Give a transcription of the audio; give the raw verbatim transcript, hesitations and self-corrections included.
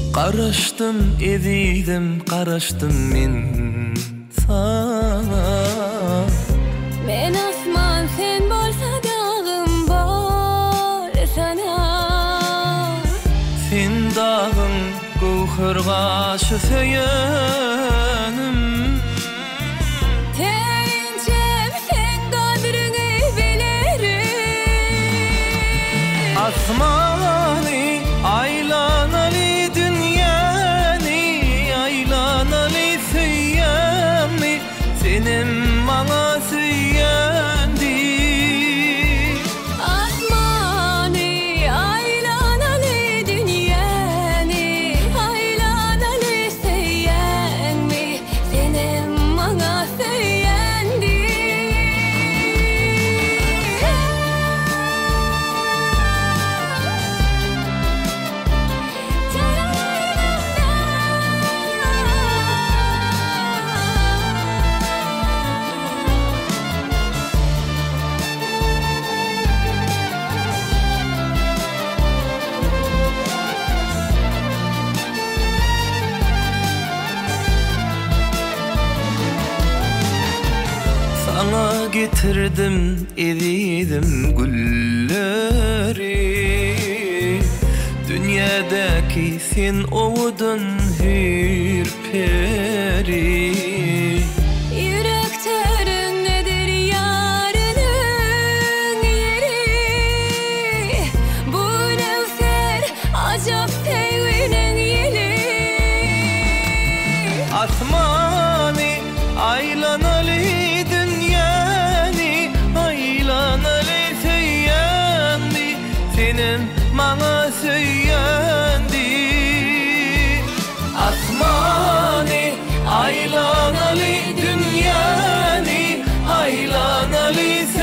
Qarışdım, ezidim, qarışdım men sana. Men asman sen bolsa dağım bol sana. Sen dağın gowhar gaşy söýenim. Tencem sen gadryny bilerim. Asmany aylanaly dünýäni, aylanaly söýýämi, senim maňa söýýändi. Asmany aylanaly dünýäni, aylanaly söýýämi, senem maňa söýýändi. Sana getirdim, ezidim gülleri. Dünyadaki sen ovudun hür peri. Yüreklerin nedir yarının yeri? Bu nevser acap sevginin yeli. Asmany aylanaly dünýäni, aylanaly söýýändi, senin maňa söýýändi. Asmany aylanaly dünýäni, aylanaly